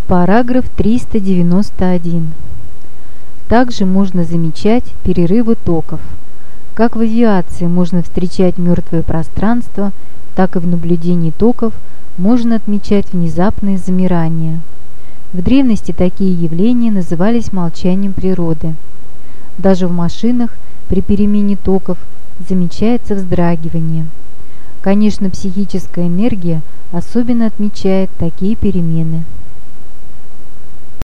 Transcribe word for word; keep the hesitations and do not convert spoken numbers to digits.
Параграф триста девяносто один. Также можно замечать перерывы токов. Как в авиации можно встречать мертвое пространство, так и в наблюдении токов можно отмечать внезапные замирания. В древности такие явления назывались молчанием природы. Даже в машинах при перемене токов замечается вздрагивание. Конечно, психическая энергия особенно отмечает такие перемены.